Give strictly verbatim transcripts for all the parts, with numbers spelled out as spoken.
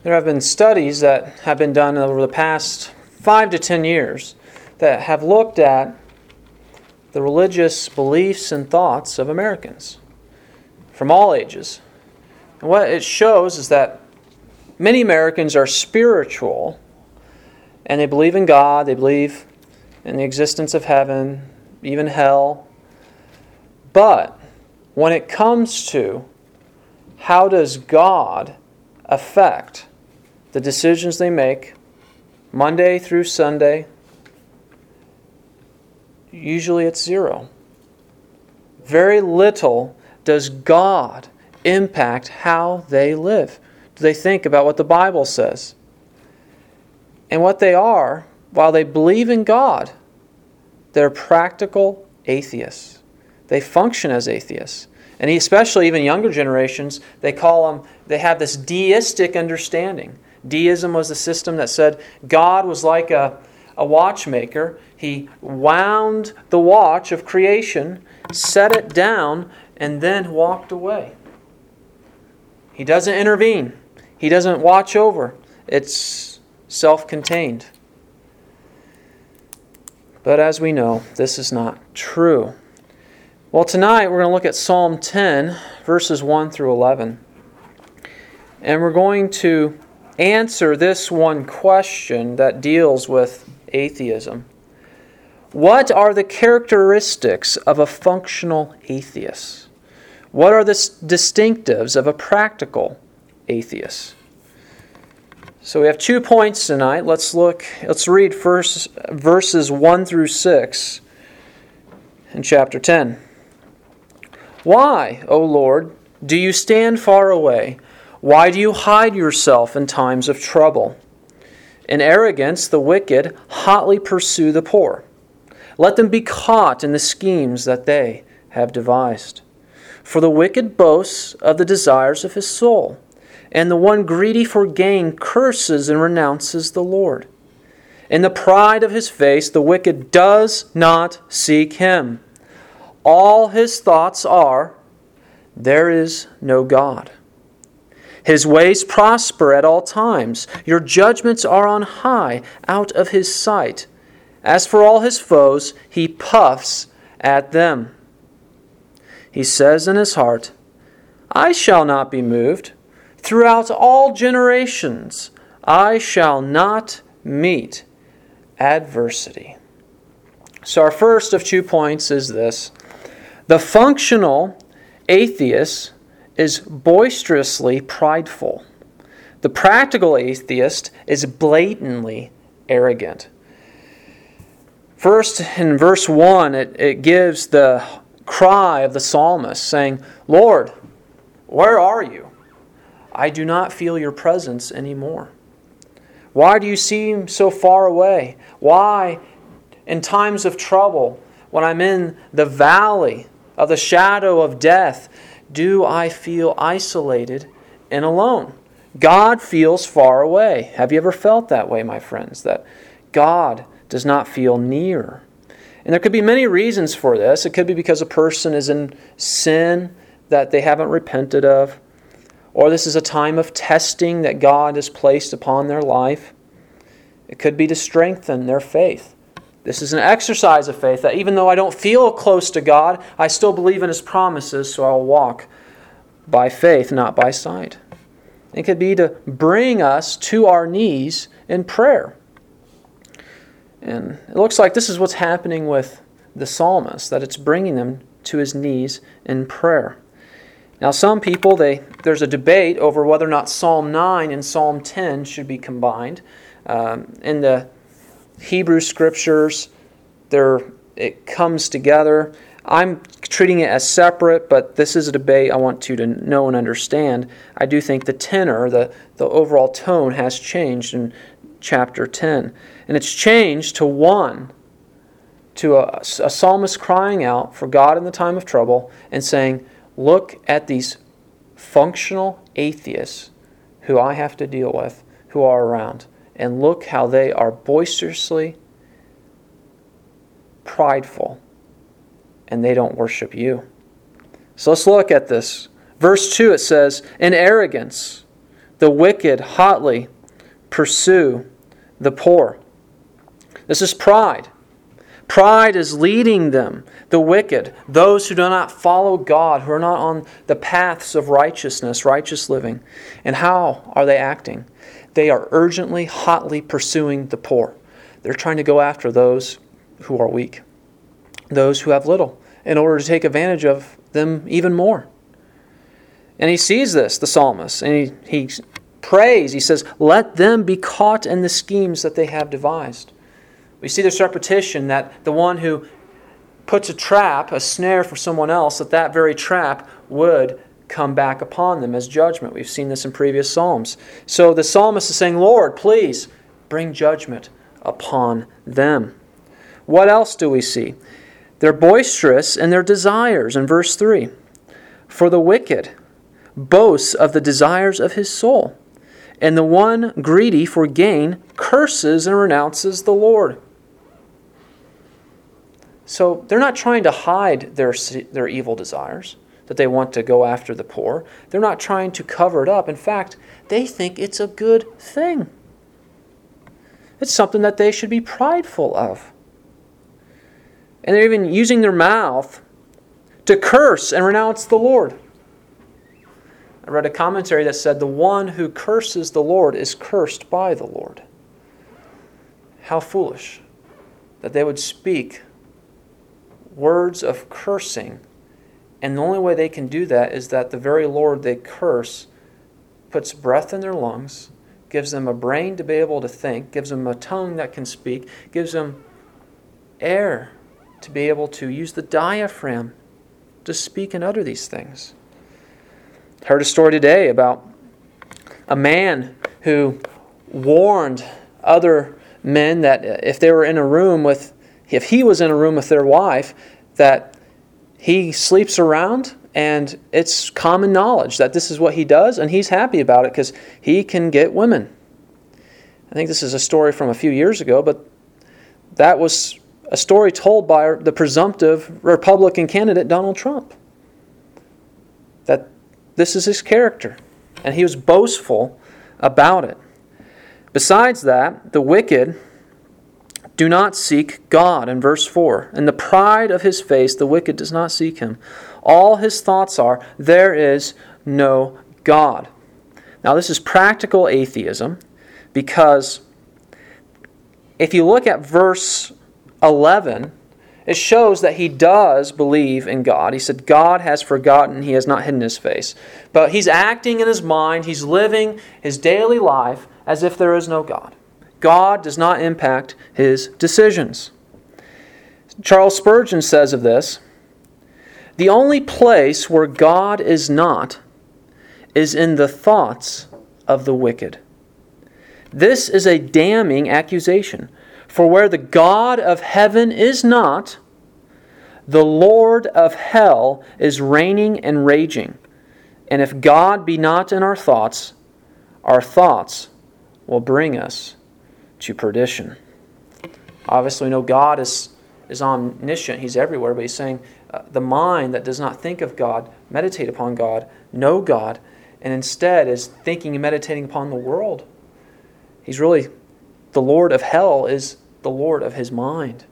There have been studies that have been done over the past five to ten years that have looked at the religious beliefs and thoughts of Americans from all ages. And what it shows is that many Americans are spiritual and they believe in God, they believe in the existence of heaven, even hell. But when it comes to how does God affect the decisions they make Monday through Sunday, usually it's zero. Very little does God impact how they live. Do they think about what the Bible says? And what they are, while they believe in God, they're practical atheists. They function as atheists. And especially even younger generations, they call them, they have this deistic understanding. Deism was the system that said God was like a, a watchmaker. He wound the watch of creation, set it down, and then walked away. He doesn't intervene. He doesn't watch over. It's self-contained. But as we know, this is not true. Well, tonight we're going to look at Psalm ten, verses one through eleven. And we're going to answer this one question that deals with atheism. What are the characteristics of a functional atheist? What are the distinctives of a practical atheist? So we have two points tonight. Let's look, let's read first verses one through six in chapter ten. Why, O Lord, do you stand far away? Why do you hide yourself in times of trouble? In arrogance, the wicked hotly pursue the poor. Let them be caught in the schemes that they have devised. For the wicked boasts of the desires of his soul, and the one greedy for gain curses and renounces the Lord. In the pride of his face, the wicked does not seek him. All his thoughts are, there is no God. His ways prosper at all times. Your judgments are on high, out of his sight. As for all his foes, he puffs at them. He says in his heart, I shall not be moved. Throughout all generations, I shall not meet adversity. So our first of two points is this. The functional atheist is boisterously prideful. The practical atheist is blatantly arrogant. First, in verse one, it, it gives the cry of the psalmist saying, Lord, where are you? I do not feel your presence anymore. Why do you seem so far away? Why, in times of trouble, when I'm in the valley of the shadow of death, do I feel isolated and alone? God feels far away. Have you ever felt that way, my friends? That God does not feel near. And there could be many reasons for this. It could be because a person is in sin that they haven't repented of. Or this is a time of testing that God has placed upon their life. It could be to strengthen their faith. This is an exercise of faith that even though I don't feel close to God, I still believe in His promises, so I'll walk by faith, not by sight. It could be to bring us to our knees in prayer. And it looks like this is what's happening with the psalmist, that it's bringing them to his knees in prayer. Now some people, they there's a debate over whether or not Psalm nine and Psalm ten should be combined. Um, in the Hebrew Scriptures, there it comes together. I'm treating it as separate, but this is a debate I want you to know and understand. I do think the tenor, the, the overall tone has changed in chapter ten. And it's changed to one, to a, a psalmist crying out for God in the time of trouble and saying, look at these functional atheists who I have to deal with, who are around, and look how they are boisterously prideful, and they don't worship you. So let's look at this. Verse two, it says, in arrogance, the wicked hotly pursue the poor. This is pride. Pride is leading them, the wicked, those who do not follow God, who are not on the paths of righteousness, righteous living. And how are they acting? They are urgently, hotly pursuing the poor. They're trying to go after those who are weak, those who have little, in order to take advantage of them even more. And he sees this, the psalmist, and he, he prays. He says, let them be caught in the schemes that they have devised. We see this repetition that the one who puts a trap, a snare for someone else, that that very trap would come back upon them as judgment. We've seen this in previous psalms. So the psalmist is saying, Lord, please bring judgment upon them. What else do we see? They're boisterous in their desires in verse three. For the wicked boasts of the desires of his soul, and the one greedy for gain curses and renounces the Lord. So they're not trying to hide their, their evil desires, that they want to go after the poor. They're not trying to cover it up. In fact, they think it's a good thing. It's something that they should be prideful of. And they're even using their mouth to curse and renounce the Lord. I read a commentary that said, the one who curses the Lord is cursed by the Lord. How foolish that they would speak words of cursing, and the only way they can do that is that the very Lord they curse puts breath in their lungs, gives them a brain to be able to think, gives them a tongue that can speak, gives them air to be able to use the diaphragm to speak and utter these things. I heard a story today about a man who warned other men that if they were in a room with, if he was in a room with their wife, that he sleeps around, and it's common knowledge that this is what he does, and he's happy about it because he can get women. I think this is a story from a few years ago, but that was a story told by the presumptive Republican candidate Donald Trump. That this is his character, and he was boastful about it. Besides that, the wicked do not seek God in verse four. In the pride of his face, the wicked does not seek him. All his thoughts are, there is no God. Now this is practical atheism, because if you look at verse eleven, it shows that he does believe in God. He said, God has forgotten, he has not hidden his face. But he's acting in his mind, he's living his daily life as if there is no God. God does not impact his decisions. Charles Spurgeon says of this, the only place where God is not is in the thoughts of the wicked. This is a damning accusation. For where the God of heaven is not, the Lord of hell is reigning and raging. And if God be not in our thoughts, our thoughts will bring us to perdition. Obviously, we know God is, is omniscient. He's everywhere. But he's saying uh, the mind that does not think of God, meditate upon God, know God, and instead is thinking and meditating upon the world. He's really, the Lord of hell is the Lord of his mind.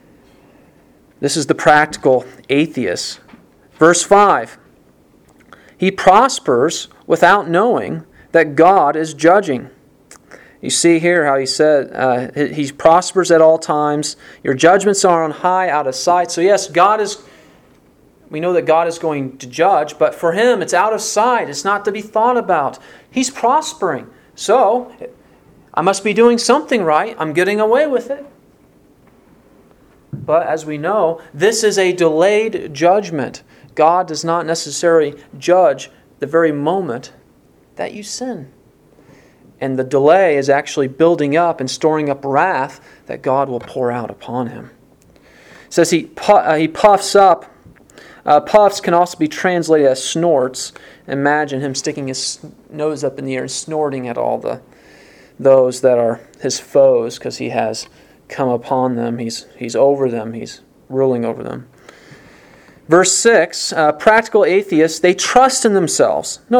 This is the practical atheist. Verse five. He prospers without knowing that God is judging. You see here how he said uh, he prospers at all times. Your judgments are on high, out of sight. So yes, God is, we know that God is going to judge, but for him it's out of sight. It's not to be thought about. He's prospering. So I must be doing something right. I'm getting away with it. But as we know, this is a delayed judgment. God does not necessarily judge the very moment that you sin. And the delay is actually building up and storing up wrath that God will pour out upon him. It says he, uh, he puffs up. Uh, puffs can also be translated as snorts. Imagine him sticking his nose up in the air and snorting at all the those that are his foes, because he has come upon them. He's, he's over them. He's ruling over them. Verse six, uh, practical atheists, they trust in themselves. Notice,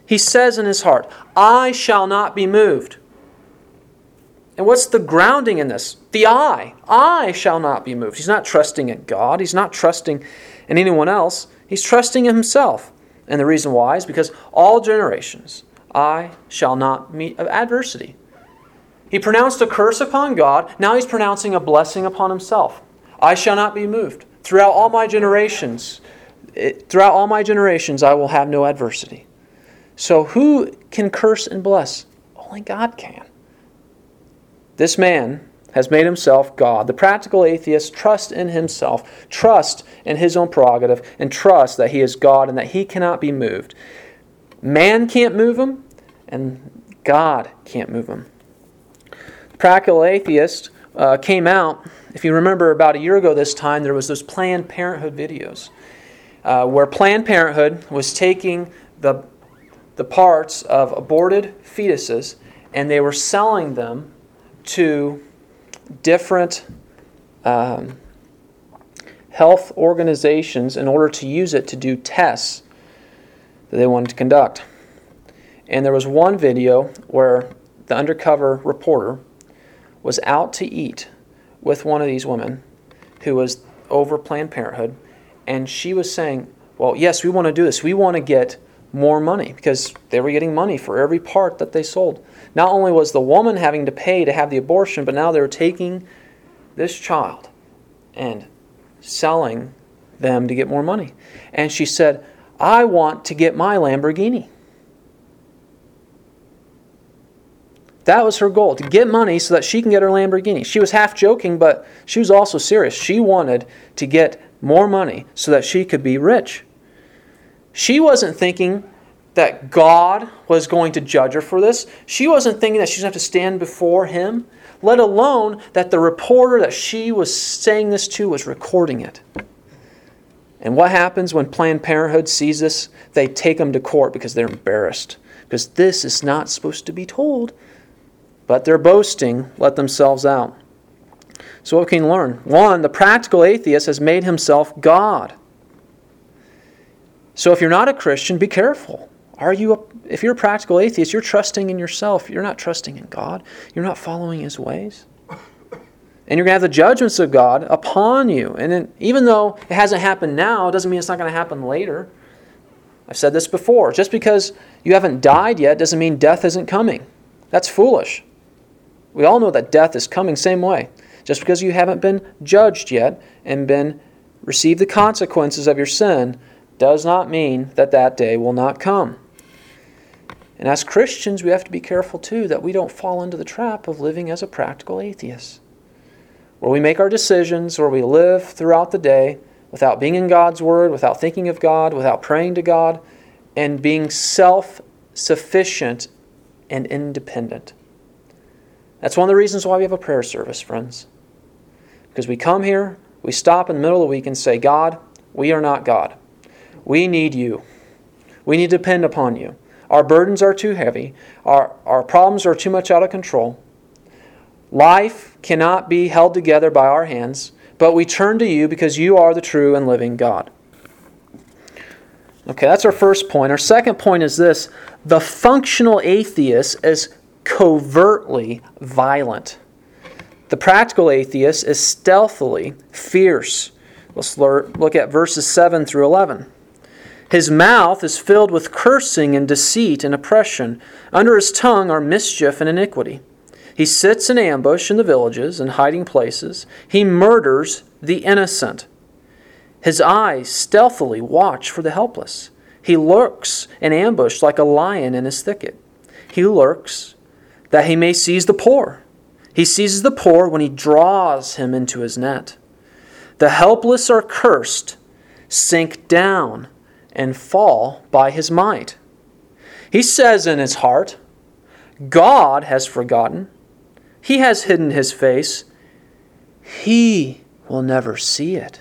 He says in his heart, I shall not be moved. And what's the grounding in this? The I. I shall not be moved. He's not trusting in God. He's not trusting in anyone else. He's trusting in himself. And the reason why is because all generations, I shall not meet adversity. He pronounced a curse upon God. Now he's pronouncing a blessing upon himself. I shall not be moved. Throughout all my generations, it, throughout all my generations, I will have no adversity. So who can curse and bless? Only God can. This man has made himself God. The practical atheist trusts in himself, trusts in his own prerogative, and trusts that he is God and that he cannot be moved. Man can't move him, and God can't move him. The practical atheist uh, came out, if you remember about a year ago this time, there was those Planned Parenthood videos uh, where Planned Parenthood was taking the, the parts of aborted fetuses and they were selling them to different um, health organizations in order to use it to do tests that they wanted to conduct. And there was one video where the undercover reporter was out to eat with one of these women who was over Planned Parenthood, and she was saying, well, yes, we want to do this. We want to get more money because they were getting money for every part that they sold. Not only was the woman having to pay to have the abortion, but now they were taking this child and selling them to get more money. And she said, I want to get my Lamborghini. That was her goal, to get money so that she can get her Lamborghini. She was half joking, but she was also serious. She wanted to get more money so that she could be rich. She wasn't thinking that God was going to judge her for this. She wasn't thinking that she was going to have to stand before Him, let alone that the reporter that she was saying this to was recording it. And what happens when Planned Parenthood sees this? They take them to court because they're embarrassed. Because this is not supposed to be told. But they're boasting, let themselves out. So what can we learn? One, the practical atheist has made himself God. So if you're not a Christian, be careful. Are you a, if you're a practical atheist, you're trusting in yourself. You're not trusting in God. You're not following His ways. And you're going to have the judgments of God upon you. And then, even though it hasn't happened now, it doesn't mean it's not going to happen later. I've said this before. Just because you haven't died yet doesn't mean death isn't coming. That's foolish. We all know that death is coming same way. Just because you haven't been judged yet and been received the consequences of your sin does not mean that that day will not come. And as Christians, we have to be careful too that we don't fall into the trap of living as a practical atheist, where we make our decisions, where we live throughout the day without being in God's Word, without thinking of God, without praying to God, and being self-sufficient and independent. That's one of the reasons why we have a prayer service, friends. Because we come here, we stop in the middle of the week and say, God, we are not God. We need you. We need to depend upon you. Our burdens are too heavy. Our, our problems are too much out of control. Life cannot be held together by our hands, but we turn to you because you are the true and living God. Okay, that's our first point. Our second point is this. The functional atheist is covertly violent. The practical atheist is stealthily fierce. Let's look at verses seven through eleven. His mouth is filled with cursing and deceit and oppression. Under his tongue are mischief and iniquity. He sits in ambush in the villages and hiding places. He murders the innocent. His eyes stealthily watch for the helpless. He lurks in ambush like a lion in his thicket. He lurks that he may seize the poor. He seizes the poor when he draws him into his net. The helpless are cursed, sink down, and fall by his might. He says in his heart, God has forgotten. He has hidden his face. He will never see it.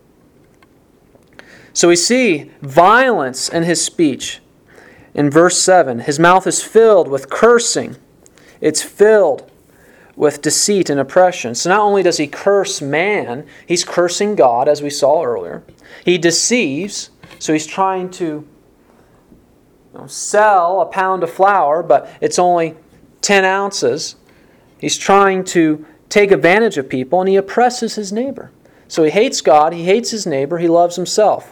So we see violence in his speech. In verse seven, his mouth is filled with cursing. It's filled with deceit and oppression. So not only does he curse man, he's cursing God, as we saw earlier. He deceives. So he's trying to you know, sell a pound of flour, but it's only ten ounces. He's trying to take advantage of people, and he oppresses his neighbor. So he hates God, he hates his neighbor, he loves himself.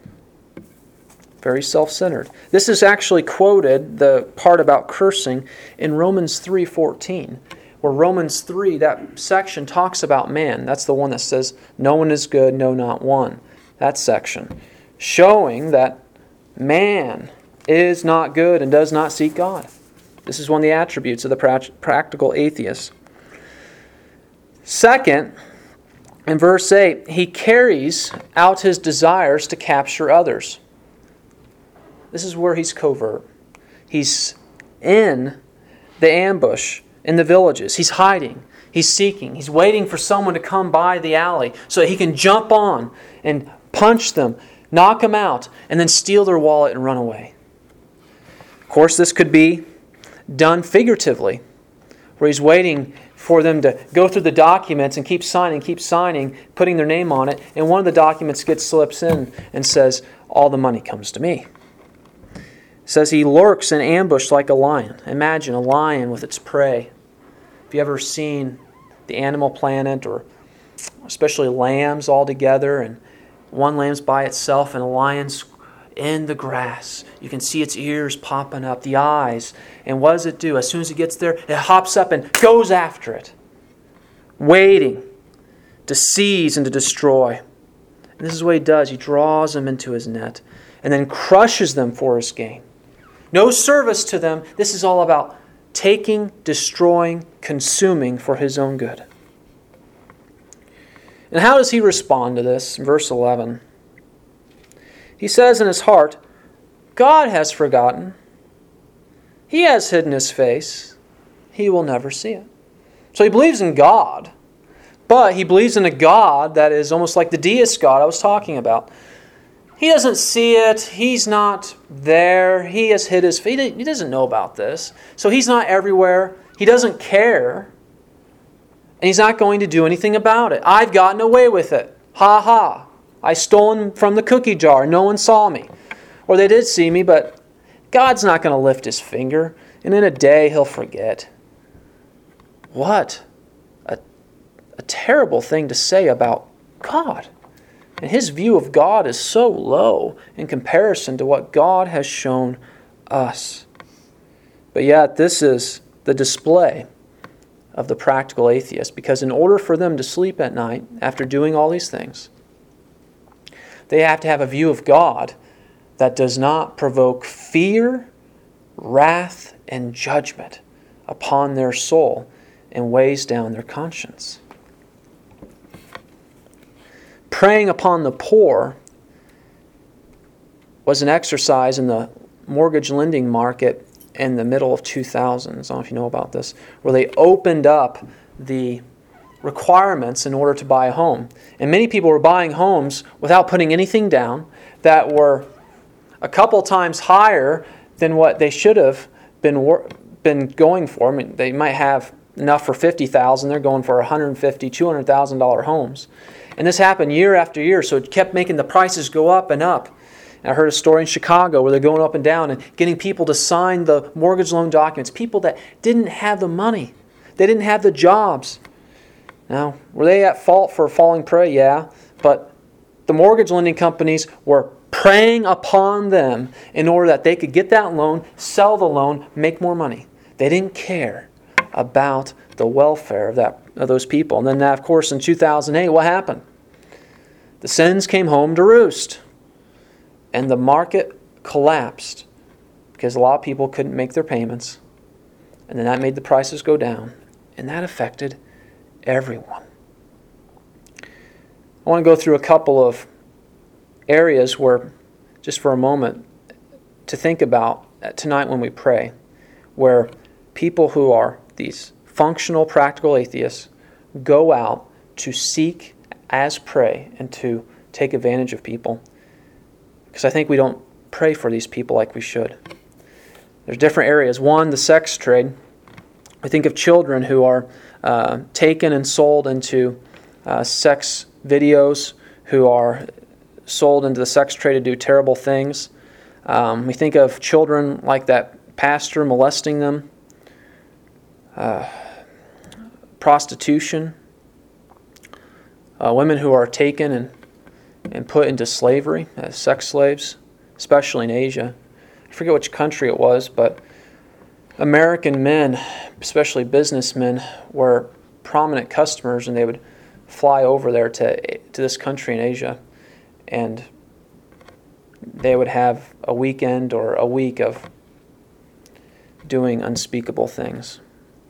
Very self-centered. This is actually quoted, the part about cursing, in Romans three fourteen, where Romans three, that section talks about man. That's the one that says, no one is good, no, not one. That section. Showing that man is not good and does not seek God. This is one of the attributes of the practical atheist. Second, in verse eight, he carries out his desires to capture others. This is where he's covert. He's in the ambush in the villages. He's hiding. He's seeking. He's waiting for someone to come by the alley so that he can jump on and punch them, knock them out, and then steal their wallet and run away. Of course, this could be done figuratively, where he's waiting for them to go through the documents and keep signing, keep signing, putting their name on it, and one of the documents gets slips in and says, all the money comes to me. It says he lurks in ambush like a lion. Imagine a lion with its prey. Have you ever seen the Animal Planet, or especially lambs all together, and one lamb's by itself and a lion's in the grass. You can see its ears popping up, the eyes. And what does it do? As soon as it gets there, it hops up and goes after it, waiting to seize and to destroy. And this is what he does. He draws them into his net and then crushes them for his gain. No service to them. This is all about taking, destroying, consuming for his own good. And how does he respond to this? In verse eleven, he says in his heart, God has forgotten. He has hidden his face. He will never see it. So he believes in God, but he believes in a God that is almost like the deist God I was talking about. He doesn't see it. He's not there. He has hid his face. He doesn't know about this. So he's not everywhere. He doesn't care. And he's not going to do anything about it. I've gotten away with it. Ha ha. I stolen from the cookie jar. No one saw me. Or they did see me, but God's not going to lift his finger. And in a day, he'll forget. What a, a terrible thing to say about God. And his view of God is so low in comparison to what God has shown us. But yet, this is the display of the practical atheist, because in order for them to sleep at night after doing all these things, they have to have a view of God that does not provoke fear, wrath, and judgment upon their soul and weighs down their conscience. Preying upon the poor was an exercise in the mortgage lending market in the middle of two thousand. I don't know if you know about this, where they opened up the requirements in order to buy a home. And many people were buying homes without putting anything down that were a couple times higher than what they should have been been going for. I mean, they might have enough for fifty thousand dollars. They're going for one hundred fifty thousand dollars, two hundred thousand dollars homes. And this happened year after year, so it kept making the prices go up and up. And I heard a story in Chicago where they're going up and down and getting people to sign the mortgage loan documents, people that didn't have the money. They didn't have the jobs. Now, were they at fault for falling prey? Yeah. But the mortgage lending companies were preying upon them in order that they could get that loan, sell the loan, make more money. They didn't care about the welfare of that of those people. And then, that, of course, in two thousand eight, what happened? The sins came home to roost. And the market collapsed because a lot of people couldn't make their payments. And then that made the prices go down. And that affected everyone. I want to go through a couple of areas where, just for a moment, to think about tonight when we pray, where people who are these functional, practical atheists go out to seek as prey and to take advantage of people. Because I think we don't pray for these people like we should. There's different areas. One, the sex trade. We think of children who are uh, taken and sold into uh, sex videos, who are sold into the sex trade to do terrible things. Um, we think of children like that pastor molesting them, uh, prostitution, uh, women who are taken and, and put into slavery as sex slaves, especially in Asia. I forget which country it was, but American men, especially businessmen, were prominent customers, and they would fly over there to to this country in Asia, and they would have a weekend or a week of doing unspeakable things,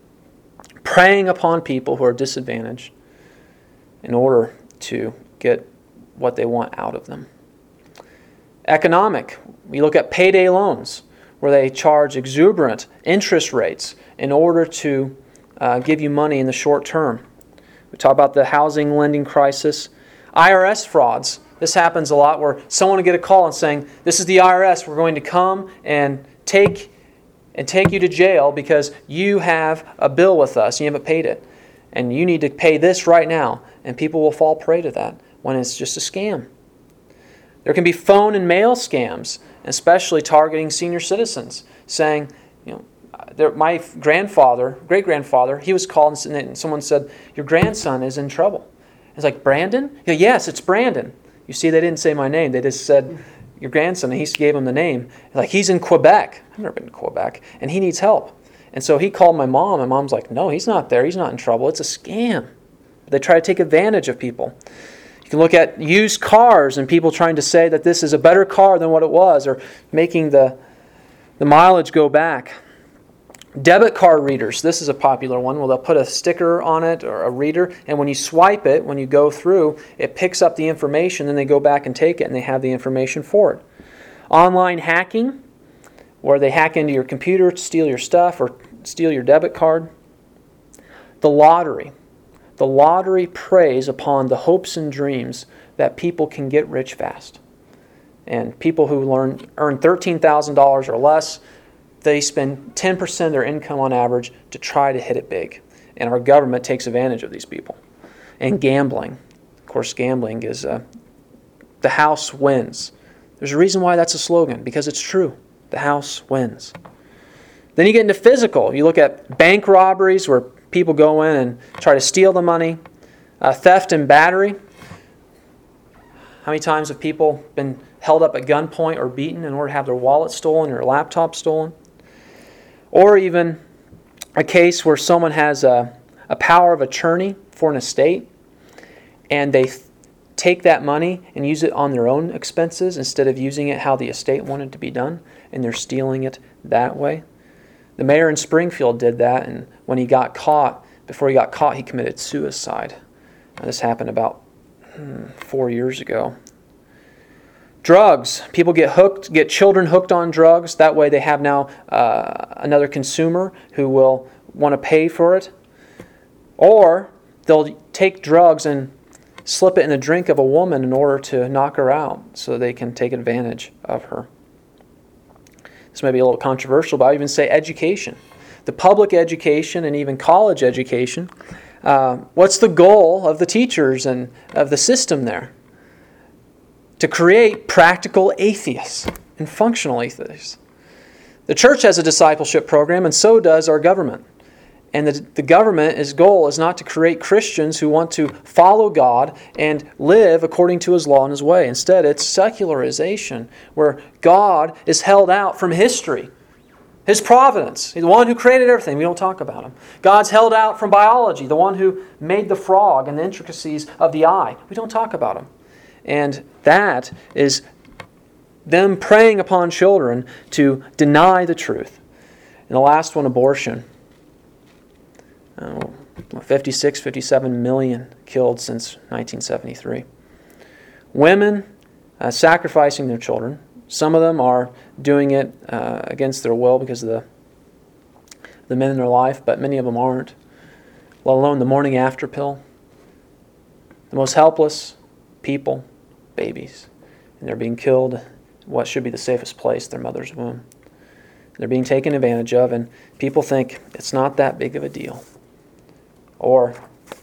preying upon people who are disadvantaged in order to get what they want out of them. Economic, we look at payday loans, where they charge exuberant interest rates in order to uh, give you money in the short term. We talk about the housing lending crisis. I R S frauds. This happens a lot where someone will get a call and saying, this is the I R S, we're going to come and take and take you to jail because you have a bill with us and you haven't paid it. And you need to pay this right now. And people will fall prey to that when it's just a scam. There can be phone and mail scams, especially targeting senior citizens, saying, you know, there, my grandfather, great-grandfather, he was called and someone said, your grandson is in trouble. It's like, Brandon? He goes, yes, it's Brandon. You see, they didn't say my name. They just said, your grandson, and he gave him the name. Like, he's in Quebec. I've never been to Quebec. And he needs help. And so he called my mom, and mom's like, no, he's not there. He's not in trouble. It's a scam. They try to take advantage of people. You can look at used cars and people trying to say that this is a better car than what it was, or making the, the mileage go back. Debit card readers. This is a popular one. Well, they'll put a sticker on it or a reader, and when you swipe it, when you go through, it picks up the information, then they go back and take it, and they have the information for it. Online hacking, where they hack into your computer to steal your stuff or steal your debit card. The lottery. The lottery preys upon the hopes and dreams that people can get rich fast. And people who learn, earn thirteen thousand dollars or less, they spend ten percent of their income on average to try to hit it big. And our government takes advantage of these people. And gambling. Of course, gambling is uh, the house wins. There's a reason why that's a slogan, because it's true. The house wins. Then you get into physical. You look at bank robberies where people go in and try to steal the money. Uh, theft and battery. How many times have people been held up at gunpoint or beaten in order to have their wallet stolen or their laptop stolen? Or even a case where someone has a, a power of attorney for an estate, and they th- take that money and use it on their own expenses instead of using it how the estate wanted to be done, and they're stealing it that way. The mayor in Springfield did that, and when he got caught, before he got caught, he committed suicide. Now, this happened about hmm, four years ago. Drugs. People get hooked, get children hooked on drugs. That way they have now uh, another consumer who will want to pay for it. Or they'll take drugs and slip it in the drink of a woman in order to knock her out so they can take advantage of her. This may be a little controversial, but I even say education. The public education and even college education. Uh, what's the goal of the teachers and of the system there? To create practical atheists and functional atheists. The church has a discipleship program, and so does our government. And the, the government's goal is not to create Christians who want to follow God and live according to His law and His way. Instead, it's secularization, where God is held out from history. His providence, the one who created everything. We don't talk about Him. God's held out from biology, the one who made the frog and the intricacies of the eye. We don't talk about Him. And that is them preying upon children to deny the truth. And the last one, abortion. Oh, fifty-six, fifty-seven million killed since nineteen seventy-three. Women uh, sacrificing their children. Some of them are doing it uh, against their will because of the, the men in their life, but many of them aren't. Let alone the morning after pill. The most helpless people, babies. And they're being killed in what should be the safest place, their mother's womb. They're being taken advantage of, and people think it's not that big of a deal. Or,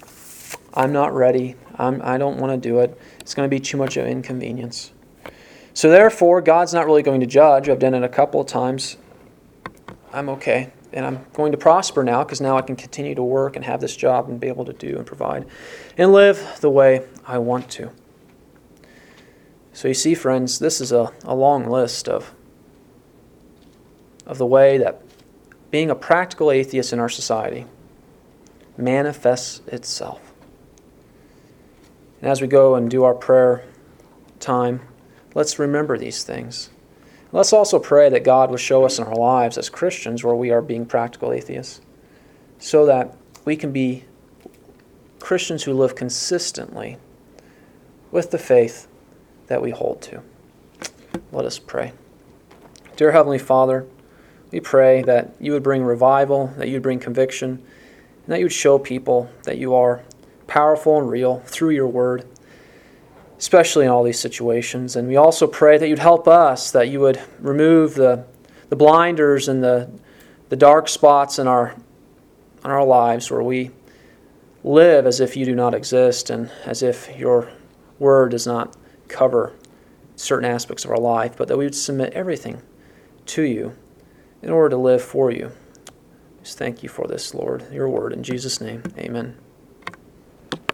I'm not ready. I'm, I don't want to do it. It's going to be too much of an inconvenience. So therefore, God's not really going to judge. I've done it a couple of times. I'm okay. And I'm going to prosper now because now I can continue to work and have this job and be able to do and provide and live the way I want to. So you see, friends, this is a, a long list of, of the way that being a practical atheist in our society manifests itself. And as we go and do our prayer time, let's remember these things. Let's also pray that God will show us in our lives as Christians where we are being practical atheists, so that we can be Christians who live consistently with the faith that we hold to. Let us pray. Dear Heavenly Father, we pray that you would bring revival, that you would bring conviction, and that you would show people that you are powerful and real through your word, especially in all these situations. And we also pray that you'd help us, that you would remove the, the blinders and the, the dark spots in our, in our lives where we live as if you do not exist and as if your word does not cover certain aspects of our life, but that we would submit everything to you in order to live for you. Just thank you for this, Lord, your word. In Jesus' name, amen.